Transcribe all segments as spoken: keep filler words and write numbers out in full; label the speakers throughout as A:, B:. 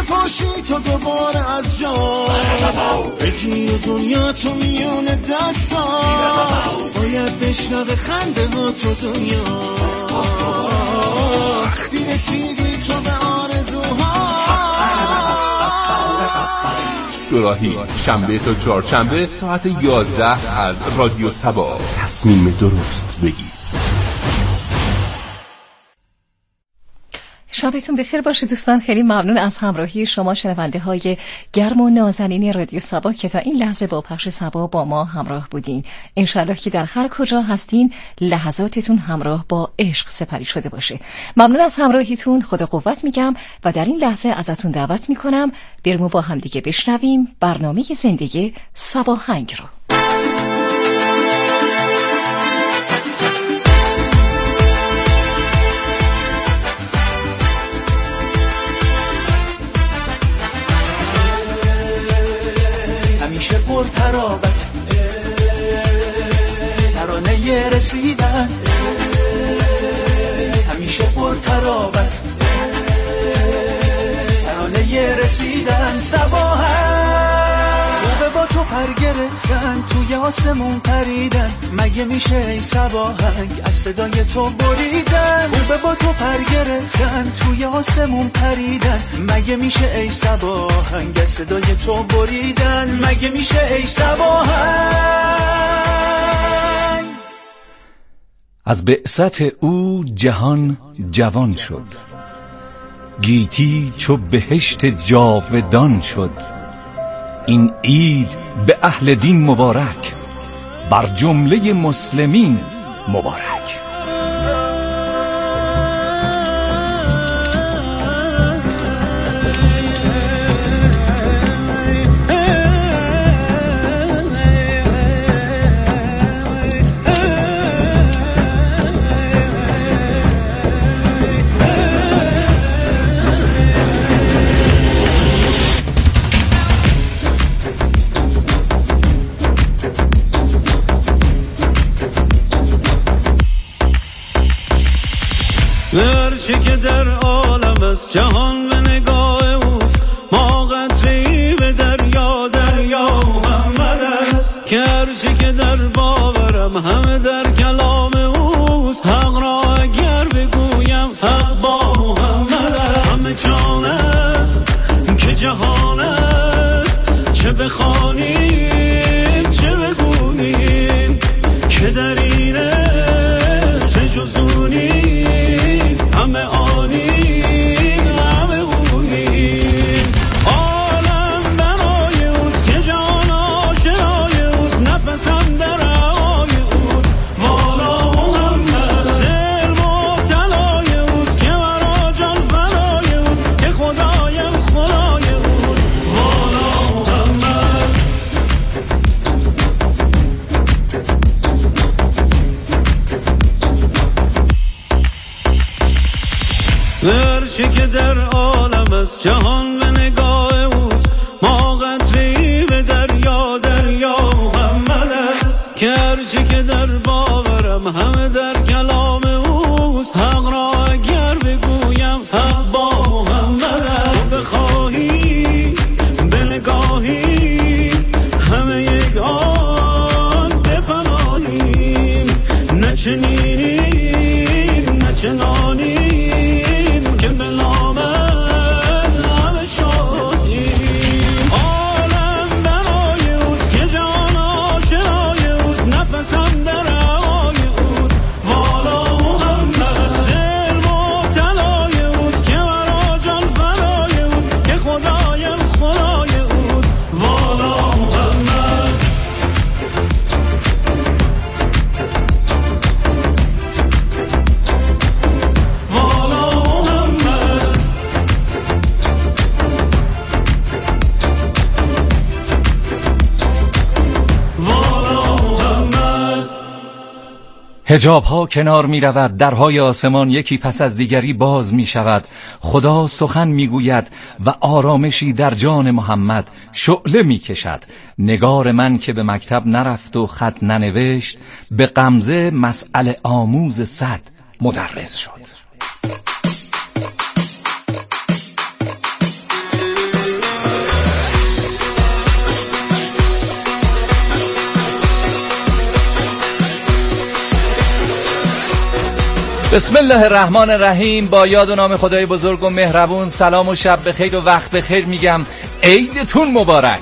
A: پاشی تو دوباره از جا بگی دنیا تو میون دستا باید بشنوه خنده ها تو دنیا وقتی رسیدی تو به آرزوها.
B: دوراهی شنبه تا چهارشنبه ساعت یازده از رادیو سبا. تصمیم درست بگیر.
C: شبتون بخیر باشه دوستان. خیلی ممنون از همراهی شما شنونده های گرم و نازنین رادیو سبا که تا این لحظه با پخش سبا با ما همراه بودین. انشالله که در هر کجا هستین لحظاتتون همراه با عشق سپری شده باشه. ممنون از همراهیتون، خدا قوت میگم و در این لحظه ازتون دعوت میکنم بریم با هم دیگه بشنویم برنامه زندگی سباهنگ رو.
A: همیشه پر ترابت ترانه رسیدن همیشه پر ترابت ترانه رسیدن صباحن خوبه با تو پر گرفتن توی آسمون پریدن مگه میشه ای صباحنگ از صدای تو بریدن خوبه با تو پر گرفتن توی آسمون پریدن مگه میشه ای صباحنگ از صدای تو بریدن مگه میشه ای صباحنگ.
D: از بعثت او جهان جوان شد گیتی چو بهشت جاودان شد این عید به اهل دین مبارک بر جمله مسلمین مبارک.
E: هرچه که در عالم است جهان به نگاه اوست ما قطره‌ای به دریا دریا محمد است که هرچه که در باورم همه در کلام اوست حق را اگر بگویم حق با محمد است همه جان است که جهان است چه بخوانیم چه بگوییم که در اینه چه جزونی همه آنیم همه اونیم عالم برای اوست که جان آشنای اوست نفسم در هوای اوست والا محمد دل مبتلای اوست که مرا جان فنای اوست که خدایم خدای اوست والا محمد. هرچه که در عالم است جهان به نگاه اوست ما قطره‌ای به دریا دریا محمد است که هرچه که در باورم همه در کلام اوست حق را اگر بگویم حق با محمد است بخواهی به نگاهی همه یک آن بپناهیم نه چنینیم نه چنانیم که به نامت همه شادیم عالم برای اوست که جان آشنای اوست نفسم در هوای اوست والا محمد دل مبتلای اوست که مرا جان فنای اوست که خدایم خدای اوست والا محمد.
D: حجاب ها کنار می رود، درهای آسمان یکی پس از دیگری باز می شود. خدا سخن می گوید و آرامشی در جان محمد شعله می کشد. نگار من که به مکتب نرفت و خط ننوشت، به غمزه مسئله آموز صد مدرس شد. بسم الله الرحمن الرحیم. با یاد و نام خدای بزرگ و مهربون، سلام و شب بخیر و وقت بخیر میگم. عیدتون مبارک.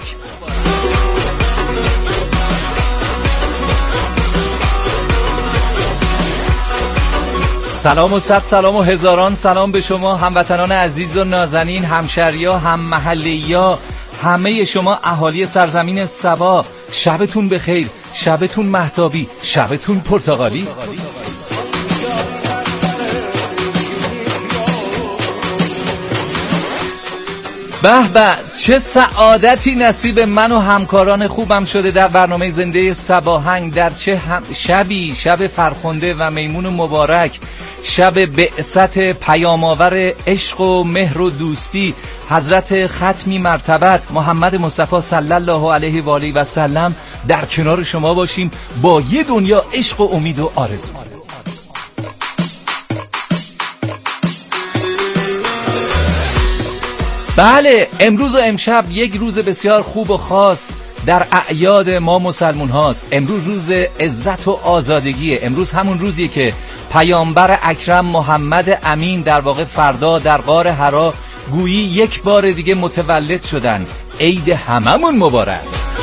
D: سلام و صد سلام و هزاران سلام به شما هموطنان عزیز و نازنین، همشهریا، هم محله‌یا، همه شما اهالی سرزمین سبا. شبتون بخیر، شبتون مهتابی، شبتون پرتغالی. به به، چه سعادتی نصیب من و همکاران خوبم شده در برنامه زنده سباهنگ. در چه هم شبی، شب فرخنده و میمون و مبارک، شب بعثت پیام‌آور عشق و مهر و دوستی حضرت ختمی مرتبت محمد مصطفی صلی الله علیه و آله و سلم در کنار شما باشیم با یه دنیا عشق و امید و آرزو. بله، امروز و امشب یک روز بسیار خوب و خاص در اعیاد ما مسلمون هاست. امروز روز عزت و آزادگیه. امروز همون روزیه که پیامبر اکرم محمد امین در واقع فردا در غار حرا گویی یک بار دیگه متولد شدن. عید هممون مبارک.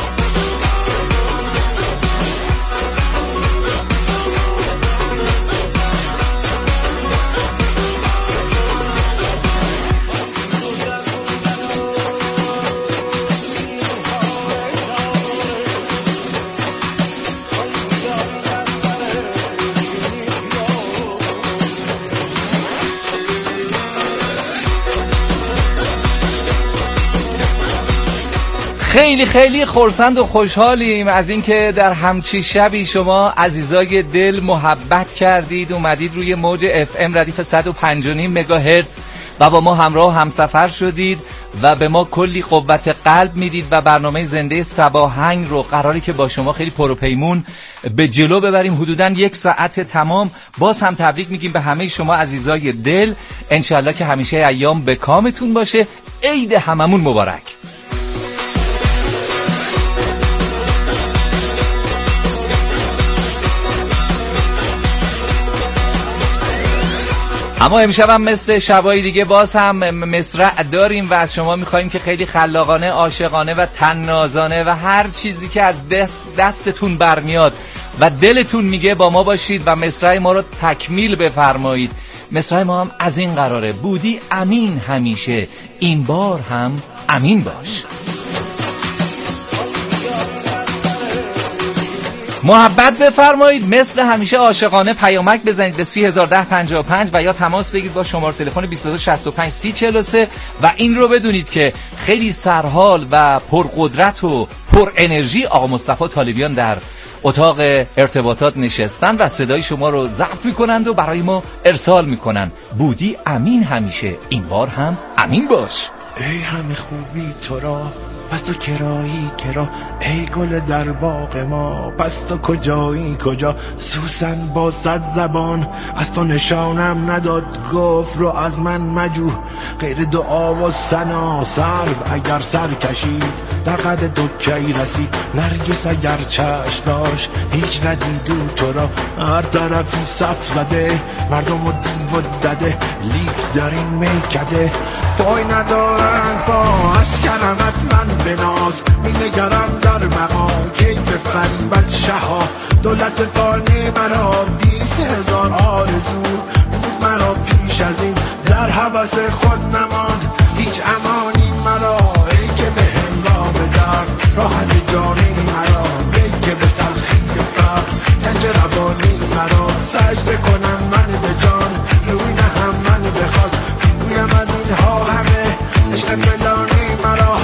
D: خیلی خیلی خرسند و خوشحالیم از اینکه در همچی شبی شما عزیزای دل محبت کردید، اومدید روی موج اف ام ردیف صد و پنج و نیم مگاهرتز و با ما همراه و همسفر شدید و به ما کلی قوت قلب میدید و برنامه زنده سباهنگ رو قراری که با شما خیلی پروپیمون به جلو ببریم. حدوداً یک ساعت تمام. باز هم تبریک میگیم به همه شما عزیزای دل. انشالله که همیشه ایام به کامتون باشه. عید هممون مبارک. اما امشب هم مثل شبای دیگه باز هم مصرع داریم و از شما میخواییم که خیلی خلاقانه، عاشقانه و طنازانه و هر چیزی که از دست دستتون برمیاد و دلتون میگه با ما باشید و مصرع ما رو تکمیل بفرمایید. مصرع ما هم از این قراره: بودی امین همیشه، این بار هم امین باش. محبت بفرمایید، مثل همیشه عاشقانه پیامک بزنید به سی هزار و ده پنجاه و پنج و یا تماس بگیرید با شماره تلفن بیست و دو شصت و پنج سی چهل و سه و این رو بدونید که خیلی سرحال و پرقدرت و پر انرژی آقا مصطفی طالبیان در اتاق ارتباطات نشستن و صدای شما رو ضبط میکنند و برای ما ارسال میکنن. بودی امین همیشه، این بار هم امین باش.
F: ای همه خوبی تو را، پس تو کرایی کرا، ای گل در باغ ما، پس تو کجایی کجا؟ سوسن با صد زبان از تو نشانم نداد، گفت رو از من مجو غیر دعا و ثنا. سرو اگر سر کشید در قد تو کی رسید، نرگس اگر چشم داشت هیچ ندیدو تو را. هر طرفی صف زده مردم و دیو و دده، لیک در این میکده پای ندارن پا. از کرمت من بناز می نگرم در مقا، کی به فریبت شها دولت فانی مرا. بیست هزار آرزو بود مرا پیش از این، در حبس خود نماند هیچ امانی مرا. ای که به هنگام درد راحت جانی مرا، ای که به تلخی فقر گنج روانی مرا. سجده کنم من به جان، روی نهم من به خاک، بگویم از اینها همه عشق فلانی مرا.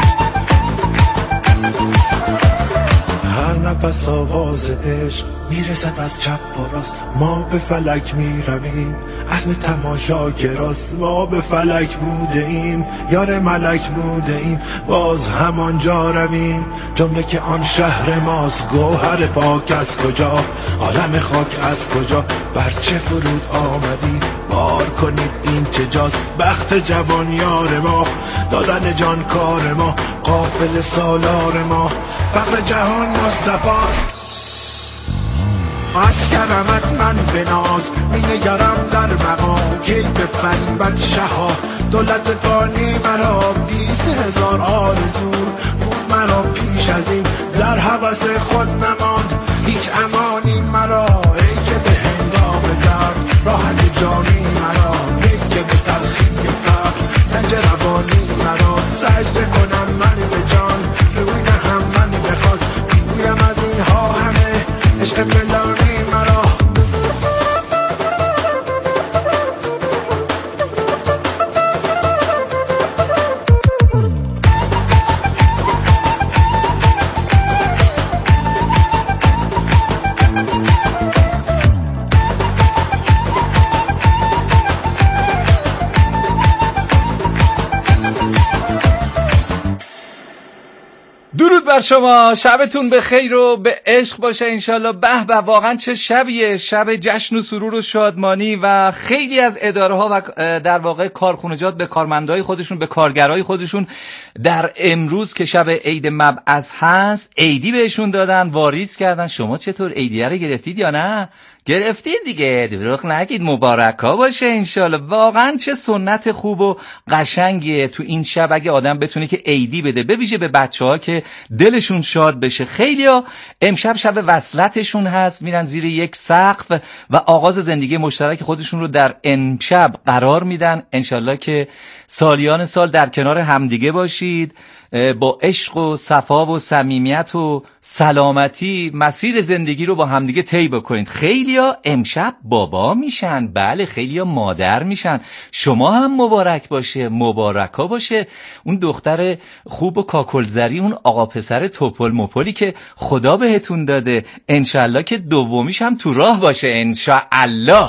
F: پس آواز عشق میره میرسد از چپ و راست، ما به فلک میرویم، عزم تماشا که راست، ما به فلک بوده ایم، یار ملک بوده ایم، باز همانجا رویم، جمله که آن شهر ماست، گوهر پاک از کجا، عالم خاک از کجا، بر چه فرود آمدید، بار کنید این چه جاست، بخت جوان یار ما، دادن جان کار ما، قافل سالار ما، فقر جهان مصطفاست. از کرمت من بناز، می نگرم در مقام، کی به فریبت شها، دولت فانی مرا، بیست هزار آرزو بود مرا پیش از این، در هوس خود نماند هیچ امانی مرا، ای که به هنگام درد راحت جانی مرا، ای که به تلخی فقر رنج روانی مرا، سجده کنم من به جان، روی نهم من به خاک، میگویم از اینها همه عشق فلانی مرا.
D: درود بر شما، شبتون به خیر و به عشق باشه انشالله. به به، واقعا چه شبیه، شب جشن و سرور و شادمانی و خیلی از اداره ها و در واقع کارخونجات به کارمندای خودشون، به کارگرای خودشون در امروز که شب عید مبعث هست عیدی بهشون دادن، واریز کردن. شما چطور عیدیه رو گرفتید یا نه؟ گرفتید دیگه، دروغ نگید، مبارک ها باشه انشالله. واقعا چه سنت خوب و قشنگیه تو این شب اگه آدم بتونه که عیدی بده، به ویژه به بچه ها که دلشون شاد بشه. خیلی ها امشب شب وصلتشون هست، میرن زیر یک سقف و آغاز زندگی مشترک خودشون رو در امشب قرار میدن. انشالله که سالیان سال در کنار همدیگه باشید، با عشق و صفا و صمیمیت و سلامتی مسیر زندگی رو با همدیگه طی بکنید. خیلیا امشب بابا میشن، بله خیلیا مادر میشن. شما هم مبارک باشه، مبارکا باشه. اون دختر خوب و کاکلزری، اون آقا پسر توپل مپلی که خدا بهتون داده، انشالله که دومیش هم تو راه باشه انشالله.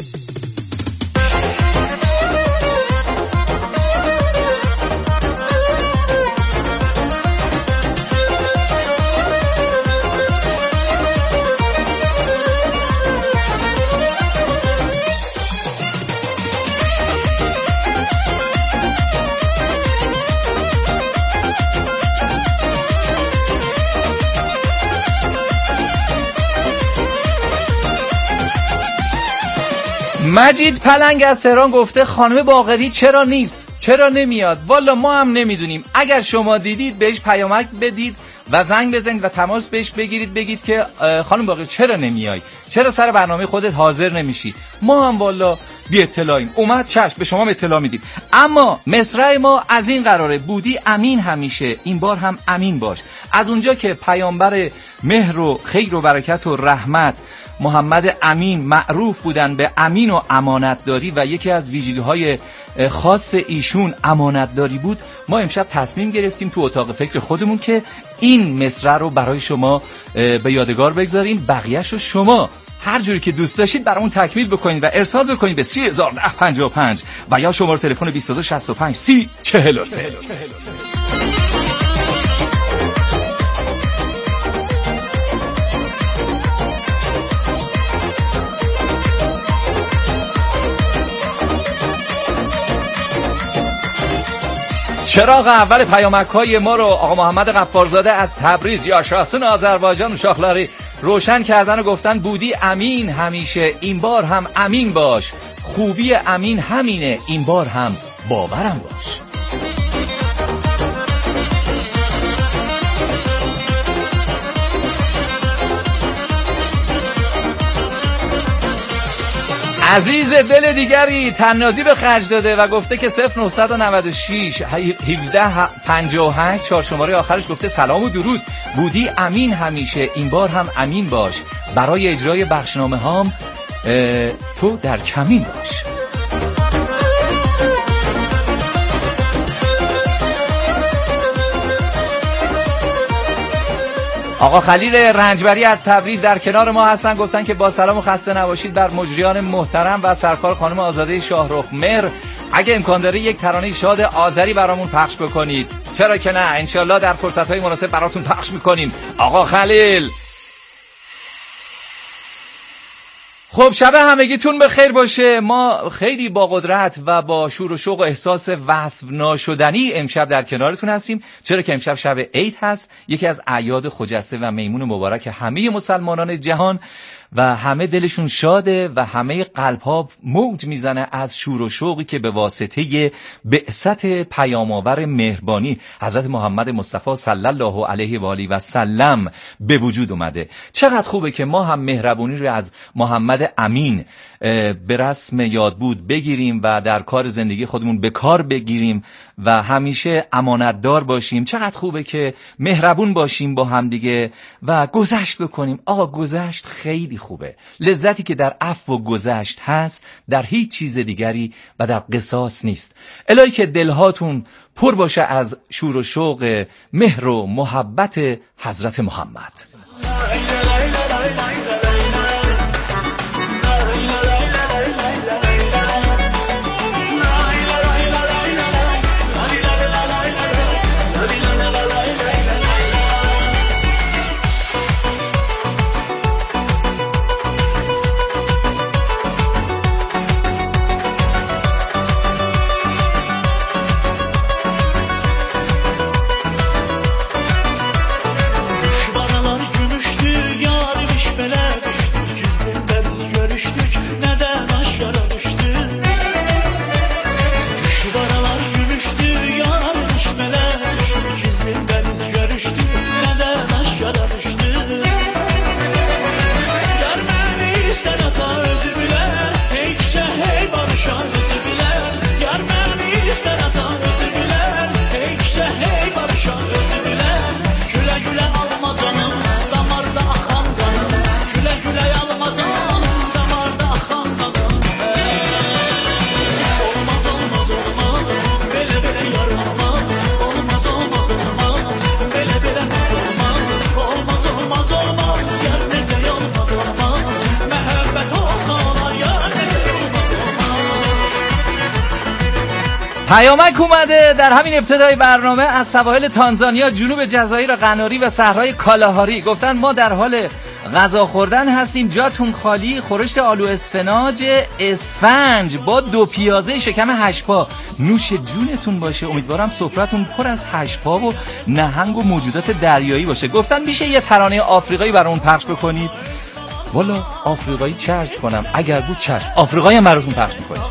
D: مجید پلنگ از تهران گفته خانم باقری چرا نیست، چرا نمیاد؟ والا ما هم نمیدونیم. اگر شما دیدید بهش پیامک بدید و زنگ بزنید و تماس بهش بگیرید، بگید که خانم باقری چرا نمیای، چرا سر برنامه خودت حاضر نمیشی. ما هم والا بی اطلاعیم، اومد چشم به شما اطلاع میدیم. اما مصرع ما از این قراره، بودی امین همیشه، این بار هم امین باش. از اونجا که پیامبر مهر و خیر و برکت و رحمت محمد امین معروف بودن به امین و امانتداری و یکی از ویژگی‌های خاص ایشون امانتداری بود، ما امشب تصمیم گرفتیم تو اتاق فکر خودمون که این مصرع رو برای شما به یادگار بگذاریم. بقیه‌شو شما هر جوری که دوست داشتید برامون تکمیل بکنید و ارسال بکنید به سی هزار و ده پنجاه و پنج و یا شماره تلفن بیست و دو شصت و پنج سی چهل و سه. چراغ اول پیامک‌های ما رو آقا محمد غفارزاده از تبریز یا شاسون آذربایجان و شاخلاری روشن کردن و گفتن بودی امین همیشه، این بار هم امین باش. خوبی امین همینه، این بار هم باورم باش. عزیز دل دیگری تنازی به خرج داده و گفته که صفر نه نه شش هفده پنجاه و هشت چهار شماره آخرش گفته سلام و درود، بودی امین همیشه، این بار هم امین باش. برای اجرای بخشنامه هام تو در کمین باش. آقا خلیل رنجبری از تبریز در کنار ما هستن، گفتن که با سلام و خسته نباشید بر مجریان محترم و سرکار خانم آزاده شاهرخ مهر. اگه امکان داره یک ترانه شاد آذری برامون پخش بکنید. چرا که نه، انشالله در فرصت‌های مناسب براتون پخش میکنیم. آقا خلیل خب شب همگیتون به خیر باشه. ما خیلی با قدرت و با شور و شوق و احساس وصف ناشدنی امشب در کنارتون هستیم، چرا که امشب شب عید هست، یکی از اعیاد خجسته و میمون مبارک همه مسلمانان جهان و همه دلشون شاده و همه قلب‌ها موج میزنه از شور و شوقی که به واسطه بعثت پیام‌آور مهربانی حضرت محمد مصطفی صلی الله علیه و آله و سلم به وجود اومده. چقدر خوبه که ما هم مهربانی رو از محمد امین به رسم یاد بود بگیریم و در کار زندگی خودمون به کار بگیریم و همیشه امانتدار باشیم. چقدر خوبه که مهربون باشیم با همدیگه و گذشت بکنیم. آقا گذشت خیلی خوبه. لذتی که در عفو و گذشت هست در هیچ چیز دیگری و در قصاص نیست. الهی که دلهاتون پر باشه از شور و شوق مهر و محبت حضرت محمد. پیامک اومده در همین ابتدای برنامه از سواحل تانزانیا، جنوب جزایر قناری و صحرای کالاهاری. گفتن ما در حال غذا خوردن هستیم، جاتون خالی. خورشت آلو اسفناج اسفنج با دو پیازه شکم هشپا نوش جونتون باشه. امیدوارم سفرتون پر از هشپا و نهنگ و موجودات دریایی باشه. گفتن میشه یه ترانه آفریقایی برامون پخش بکنید؟ والا آفریقایی چه عرض کنم، اگر بود چشم، آفریقایی هم براتون پخش میکنیم.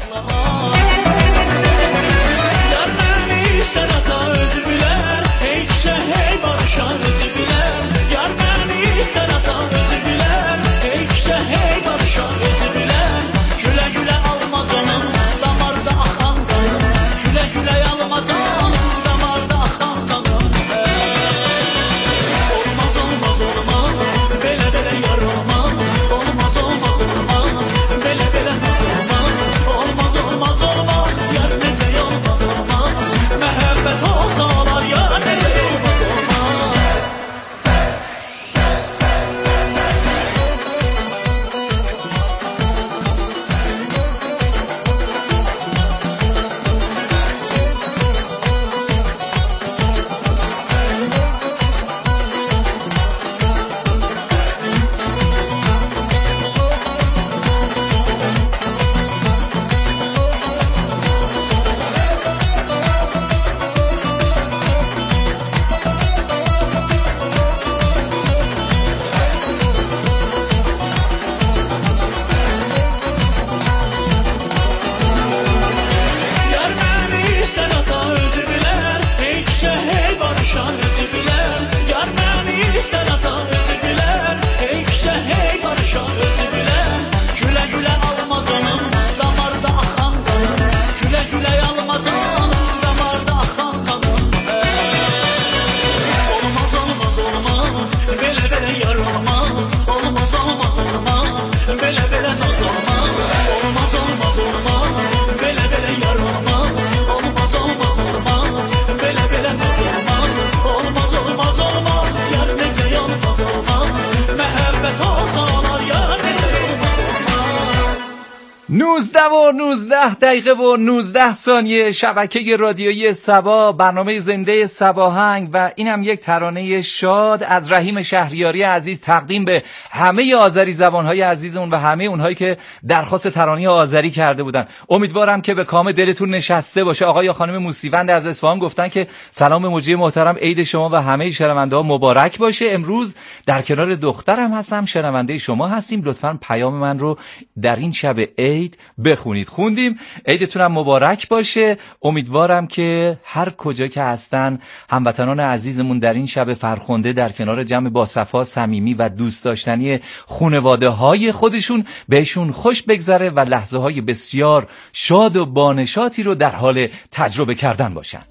D: نوزده و نوزده دقیقه و نوزده ثانیه شبکه رادیویی صبا، برنامه زنده صباهنگ و اینم یک ترانه شاد از رحیم شهریاری عزیز تقدیم به همه آذری زبانهای عزیزمون و همه اونهایی که درخواست ترانه آذری کرده بودن. امیدوارم که به کام دلتون نشسته باشه. آقای یا خانم موسیوند از اصفهان گفتن که سلام مجری محترم، عید شما و همه شنونده ها مبارک باشه. امروز در کنار دخترم هستم، شنونده شما هستیم. لطفاً پیام من رو در این شب عید بخونید. خوندیم. عیدتون هم مبارک باشه. امیدوارم که هر کجا که هستن هموطنان عزیزمون در این شب فرخنده در کنار جمع باصفا، صمیمی و دوست داشتنی خانواده های خودشون بهشون خوش بگذره و لحظه های بسیار شاد و بانشاتی رو در حال تجربه کردن باشن.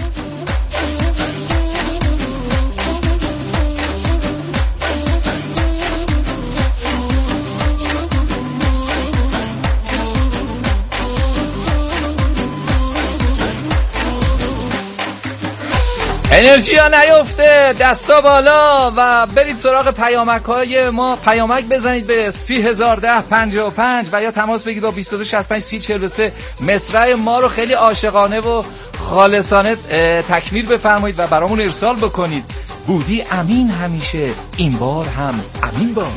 D: انرژی ها نیفته، دستا بالا و برید سراغ پیامک های ما. پیامک بزنید به سی هزار ده پنجاه و پنج و یا تماس بگید با بیست و دو شصت و پنج سی چهل و سه. مصرع ما رو خیلی عاشقانه و خالصانه تکمیل بفرمایید و برامون ارسال بکنید. بودی امین همیشه، این بار هم امین باش.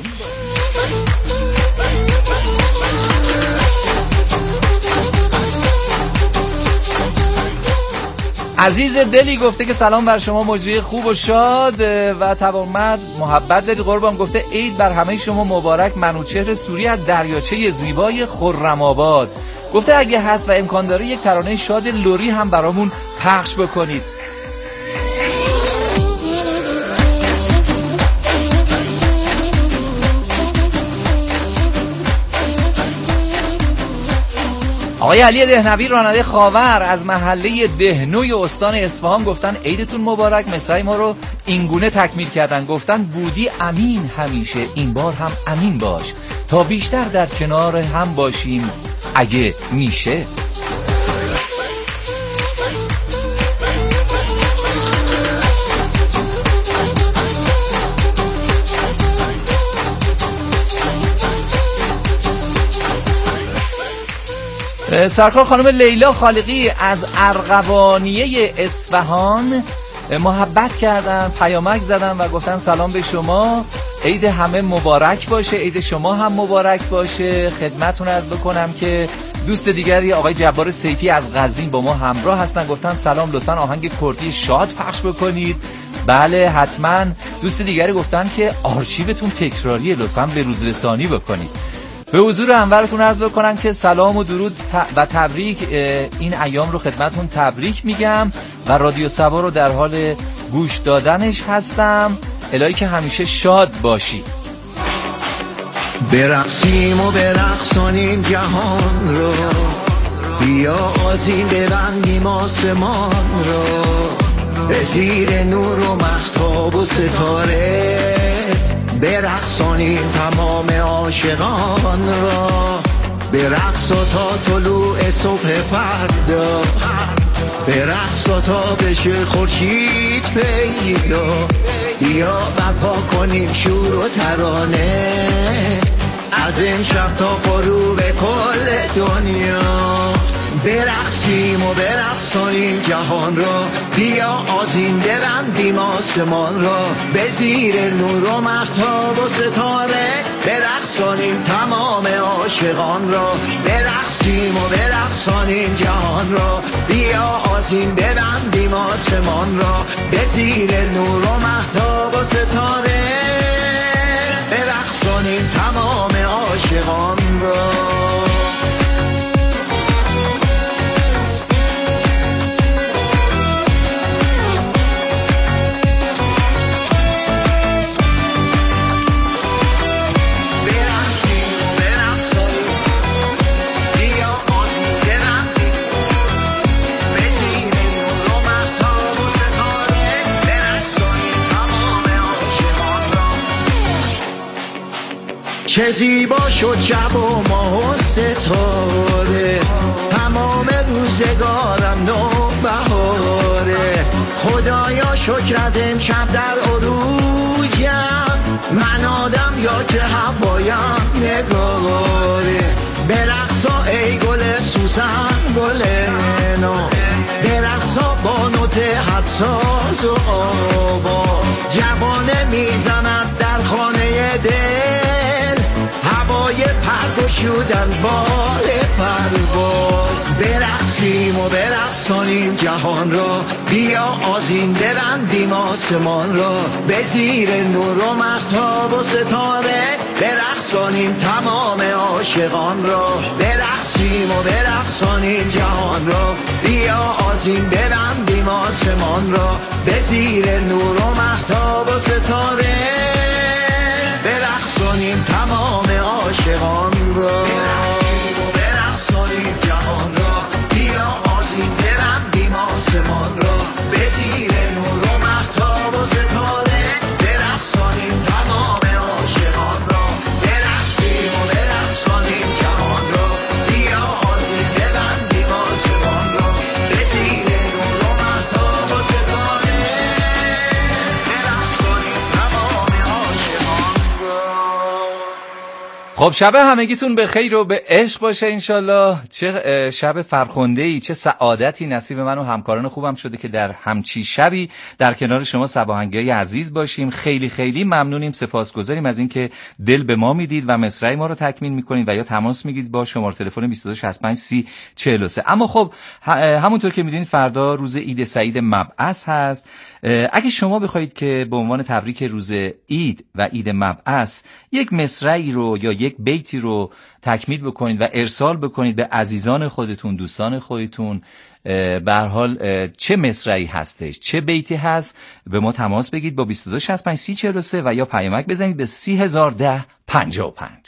D: عزیز دلی گفته که سلام بر شما مجری خوب و شاد و توامد محبت دلی قربان. گفته عید بر همه شما مبارک. منوچهر سوری از دریاچه زیبای خرم آباد. گفته اگه هست و امکان داره یک ترانه شاد لوری هم برامون پخش بکنید. آقای علی دهنوی راننده خاور از محله دهنوی استان اصفهان گفتن عیدتون مبارک. مصرع ما رو اینگونه تکمیل کردن. گفتن بودی امین همیشه، این بار هم امین باش تا بیشتر در کنار هم باشیم اگه میشه. سرکار خانم لیلا خالقی از ارغوانیه اصفهان محبت کردن، پیامک زدن و گفتن سلام به شما، عید همه مبارک باشه، عید شما هم مبارک باشه. خدمتتون عرض بکنم که دوست دیگری آقای جبار سیفی از قزوین با ما همراه هستن. گفتن سلام، لطفاً آهنگ کردی شاد پخش بکنید. بله حتما. دوست دیگری گفتن که آرشیوتون تکراریه، لطفاً به روز رسانی بکنید. به حضور انورتون عرض بکنم که سلام و درود و تبریک، این ایام رو خدمتتون تبریک میگم و رادیو صبا رو در حال گوش دادنش هستم. الهی که همیشه شاد باشی.
G: برقصیم و برقصانیم جهان رو، بیا آذین ببندیم آسمان رو، به زیر نور و مهتاب و ستاره برقصانیم تمام عاشقان را. برقص تا طلوع صبح فردا، برقص تا بشه خورشید پیدا. بیا برپا کنیم شور و ترانه از امشب تا غروب کل دنیا. برقصیم و برقصانیم جهان را، بیا آذین ببندیم آسمان را، به زیر نور و مهتاب و ستاره برقصانیم تمام عاشقان را. برقصیم و برقصانیم جهان را، بیا آذین ببندیم آسمان را، به زیر نور و مهتاب و ستاره برقصانیم تمام عاشقان را. چه زیبا شد شب و ماه و ستاره، تمام روزگارم نو بهاره. خدایا شکرت امشب در عروجم، من آدم یا که هوایم نگاره. برقص برقصا ای گل سوسن گل نو، برقصا با نوت حدساز و آواز، جوانه میزند در خانه دل، هوای پرگشودن بال پرواز. برقصیم و برقصانیم جهان را، بیا آذین ببندیم آسمان را، به زیر نور و مهتاب و ستاره برقصانیم تمام عاشقان را. برقصیم و برقصانیم جهان را، بیا آذین ببندیم آسمان را، به زیر نور و مهتاب و ستاره برقصانیم تمام عاشقان را. برقصیم و برقصانیم جهان را، بیا آذین ببندیم آسمان را، به زیر نور و مهتاب و ستاره برقصانیم تمام عاشقان را. برقصیم و برقصانیم جهان را، بیا آذین ببندیم آسمان را، به زیر نور و مهتاب و ستاره برقصانیم تمام عاشقان را.
D: خب شب همگیتون به خیر و به عشق باشه انشالله. چه شب فرخنده‌ای، چه سعادتی نصیب من و همکاران خوبم شده که در همچی شبی در کنار شما سباهنگای عزیز باشیم. خیلی خیلی ممنونیم، سپاسگزاریم از اینکه دل به ما میدید و مصرع ما رو تکمیل میکنید و یا تماس میگیرید با شماره تلفن بیست و دو شصت و پنج سی چهل و سه. اما خب همونطور که میدونید فردا روز عید سعید مبعث هست. اگه شما بخواید که به عنوان تبریک روز عید و عید مبعث یک مصرعی رو یا یک بیتی رو تکمیل بکنید و ارسال بکنید به عزیزان خودتون، دوستان خودتون، به هر حال چه مصرعی هستش، چه بیتی هست، به ما تماس بگید با بیست و دو شصت و پنج سی چهل و سه و یا پیامک بزنید به سی هزار و ده پنجاه و پنج.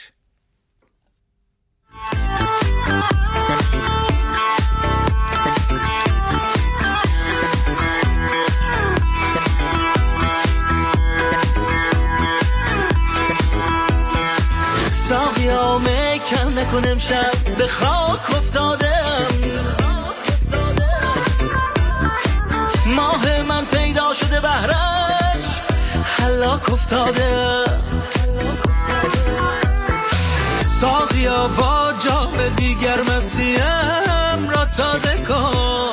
A: ساقیا میکن نکن امشب به خاک افتادم، ماه من پیدا شده بهرش هلاک افتاده. ساقیا با جام دیگر مسیم را تازه کن،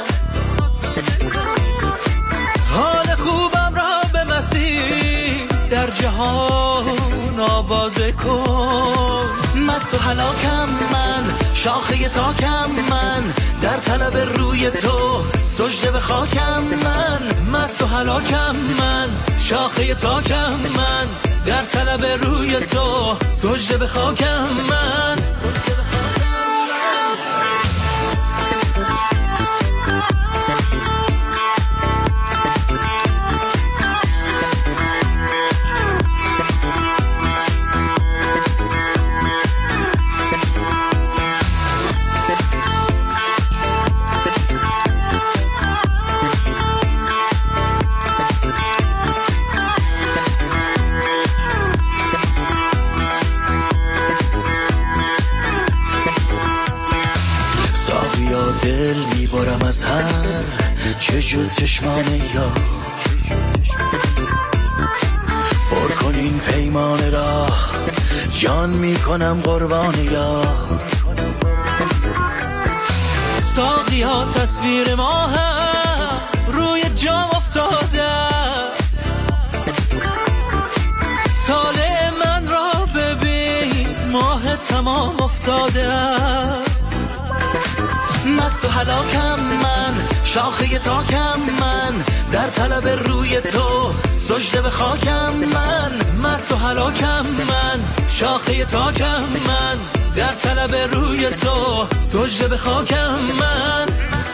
A: حال خوبم را به مسیح در جهان آوازه کن. مست و هلاکم من، شاخه تاکم من، در طلب روی تو سجده به خاکم من. مست و هلاکم من، شاخه تاکم من، در طلب روی تو سجده به خاکم من. دل میبارم از هر چه جز چشمان یا پر کنین پیمان را، جان میکنم قربان یا. ساقی ها تصویر ما هم روی جام افتاده است، طالع من را ببین ماه تمام افتاده است. مست و هلاکم من، شاخه تاکم من، در طلب روی تو سجده به خاکم من. مست و هلاکم من، شاخه تاکم من، در طلب روی تو سجده به خاکم من.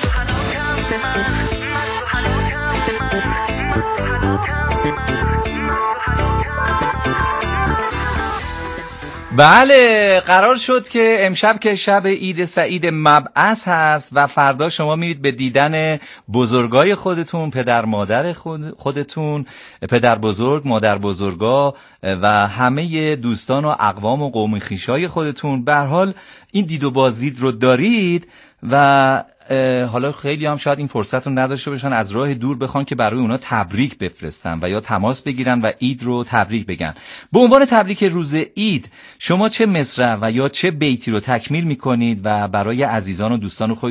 D: بله، قرار شد که امشب که شب عید سعید مبعث هست و فردا شما میرید به دیدن بزرگای خودتون، پدر مادر خودتون، پدر بزرگ، مادر بزرگا و همه دوستان و اقوام و قوم خویشای خودتون. به هر حال این دید و بازدید رو دارید و حالا خیلی هم شاید این فرصت رو نداشته باشن از راه دور بخوان که برای اونا تبریک بفرستن و یا تماس بگیرن و عید رو تبریک بگن. به عنوان تبریک روز عید شما چه مصرع و یا چه بیتی رو تکمیل میکنید و برای عزیزان و دوستان خود